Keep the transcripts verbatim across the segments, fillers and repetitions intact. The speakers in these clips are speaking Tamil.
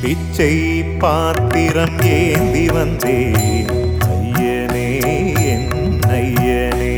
பிச்சை பாத்திரம் ஏந்தி வந்தேன் ஐயனே என் ஐயனே.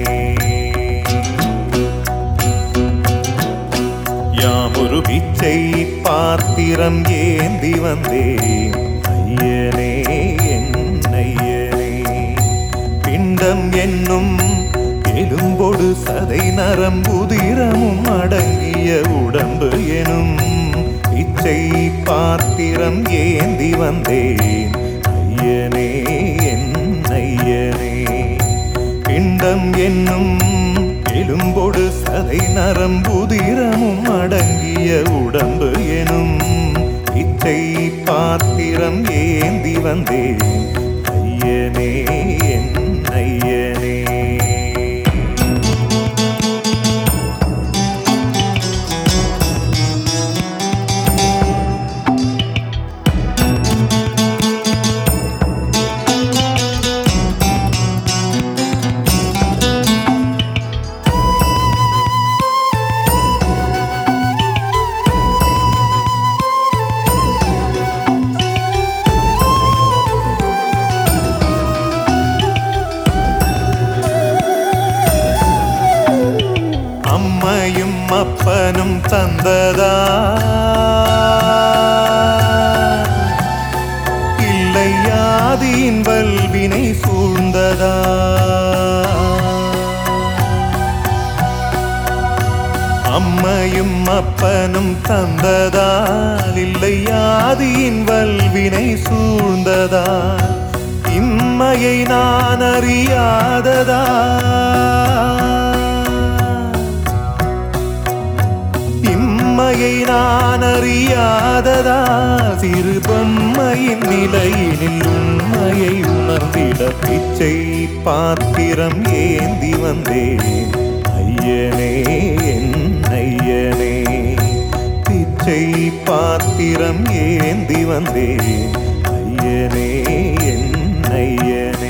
யாமொரு பிச்சை பாத்திரம் ஏந்தி வந்தேன் ஐயனே என் ஐயனே. பிண்டம் என்னும் எலும்பொடு சதை நரம்புதிரமும் அடங்கிய உடம்பு எனும் பிச்சை பாத்திரம் ஏந்தி வந்தேன் ஐயனே என் ஐயனே. பிண்டம் என்னும் எலும்பொடு சதை நரம்புதிரமும் அடங்கிய உடம்பு எனும் பிச்சை பாத்திரம் ஏந்தி வந்தேன் ஐயனே என் ஐயனே. அம்மையும் அப்பனும் தந்ததா இல்லை ஆதியின் வல்வினை சூழ்ந்ததா. அம்மையும் அப்பனும் தந்ததால் இல்லை ஆதியின் வல்வினை சூழ்ந்ததா. இம்மையை நான் அறியாததா இம்மையை நான் அறியாததா. சிறு பொம்மையின் நிலையினில் உண்மையை உணர்ந்திட பிச்சை பாத்திரம் ஏந்தி வந்தேன் ஐயனே என் ஐயனே. பிச்சை பாத்திரம் ஏந்தி வந்தேன் ஐயனே என் ஐயனே.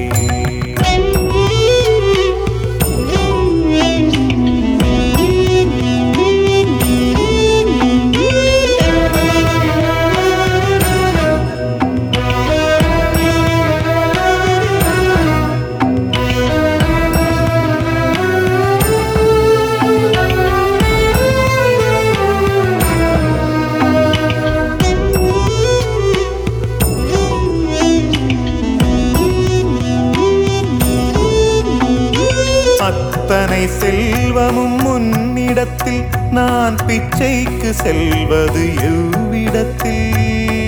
அத்தனை செல்வமும் முன்னிடத்தில் நான் பிச்சைக்கு செல்வது எவ்விடத்தில்.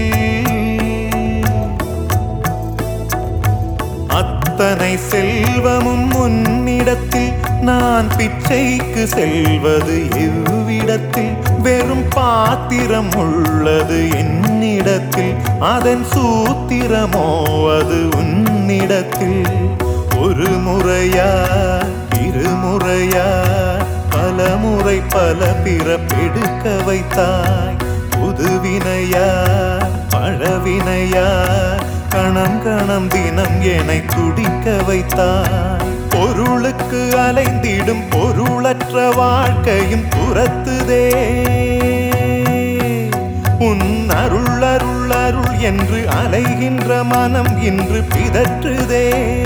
அத்தனை செல்வமும் முன்னிடத்தில் நான் பிச்சைக்கு செல்வது எவ்விடத்தில். வெறும் பாத்திரம் உள்ளது என்னிடத்தில், அதன் சூத்திரமோ அது உன்னிடத்தில். ஒரு முறையா இருமுறையா பல முறை பல பிறப்பெடுக்க வைத்தாய். புதுவினையா பழவினையா கணம் கணம் தினம் என்னை துடிக்க வைத்தாய். பொருளுக்கு அலைந்திடும் பொருளற்ற வாழ்க்கையும் துரத்துதே. உன் அருள் அருள் அருள் என்று அலைகின்ற மனம் இன்று பிதற்றுதே.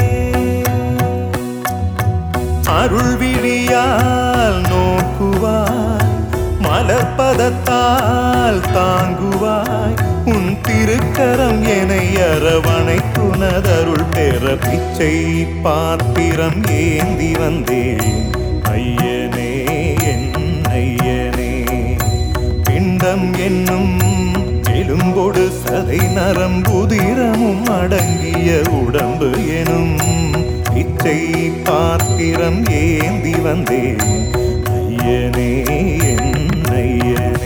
அருள் விழியால் நோக்குவாய், மலர்பதத்தால் தாங்குவாய். உன் திருக்கரம் என்னை அரவணைத்துனதருள் பெற பிச்சை பாத்திரம் ஏந்தி வந்தேன் ஐயனே என் ஐயனே. பிண்டம் என்னும் எலும்பொடு சதை நரம்புதிரமும் அடங்கிய உடம்பு எனும் பிச்சை பாத்திரம் ஏந்தி வந்தேன் ஐயனே என் ஐயனே.